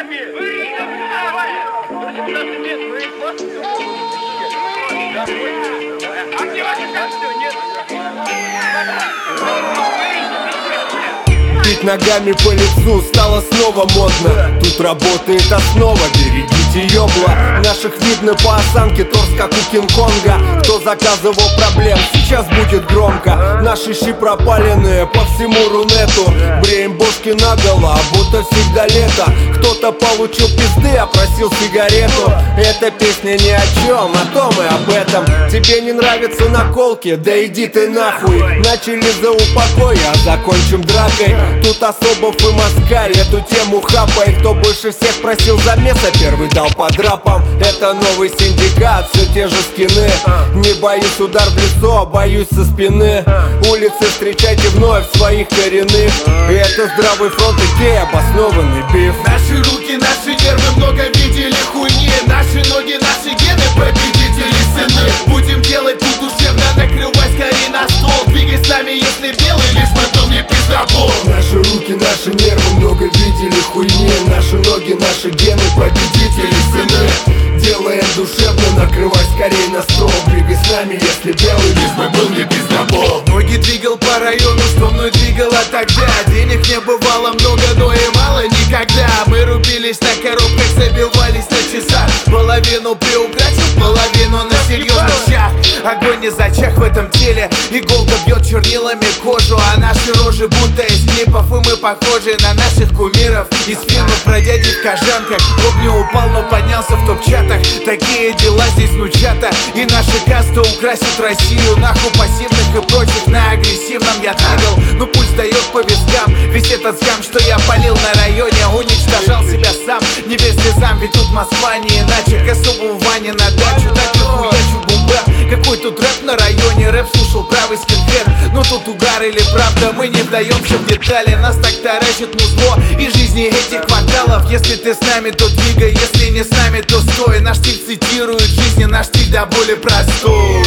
Бить ногами по лицу стало снова модно. Тут работает основа, берегите ёбла. Наших видно по осанке, торс как у Кинг-Конга. Кто заказывал проблем, сейчас будет громко. Наши щи пропаленные по всему Рунету. Бреем бошки наголо, будто всегда лето. Кто-то получил пизды, а просил сигарету. Эта песня ни о чем, о том и об этом. Тебе не нравятся наколки? Да иди ты нахуй. Начали за упокой, а закончим дракой. Тут особов и москаль, эту тему хапай. Кто больше всех просил замеса, первый дал по драпам. Это новый синдикат, все те же скины. Не боюсь удар в лицо, боюсь со спины. Улицы встречайте вновь своих коренных. И это здравый фронт и гей, обоснованный биф. Наши руки, наши нервы много видели хуйни. Наши ноги, наши гены, победители сыны. Будем делать тут душевно, накрывай скорее на стол. Двигай с нами, если белый, лишь бы был не пиздобол. Наши руки, наши нервы много видели хуйни. Наши ноги, наши гены, победители сыны. Делаем душевно, накрывай скорее на стол. Двигай с нами, если белый, лишь бы был не пиздобол. Ноги двигал по району, что мной двигало тогда. Денег не бывало много, но и мало никогда. Мы рубились на коробках, забивались на часах. Половину приукрасил, половину на серьезных щах. Огонь не зачах в этом теле. Иголка бьет чернилами кожу, а наши рожи будто из клипов. И мы похожи на наших кумиров из фильмов про дядей в кожанках. Бог не упал, но поднялся в топ-чатах. Такие дела здесь нучата. И наши касты украсят Россию. Нахуй пассивных и прочих на агрессивном я двигал. Но пульс дает по вискам. Весь этот скам, что я палил на районе, уничтожал себя сам. Не верь слезам, ведь тут Москва не иначе. К особому Ване на дачу, так и хуячу бумба. Какой тут рэп на районе, рэп слушал правый скинхед. Но тут угар или правда, мы не вдаемся в детали. Нас так таращит музло и жизни этих кварталов. Если ты с нами, то двигай, если не с нами, то стой. Наш стиль цитирует жизни, наш стиль до боли простой.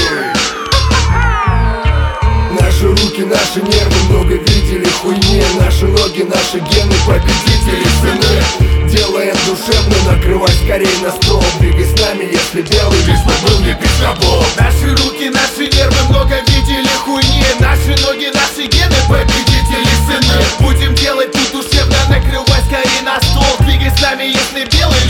Наши руки, наши нервы много видели хуйни. Наши ноги, наши гены, победители сыны. Делаем душевно, накрывай скорее на стол. Двигай с нами, если белый, лишь бы был не пиздобол. Наши руки, наши нервы много видели хуйни. Наши ноги, наши гены, победители сыны. Будем делать тут душевно, накрывай скорее на стол. Двигай с нами, если белый,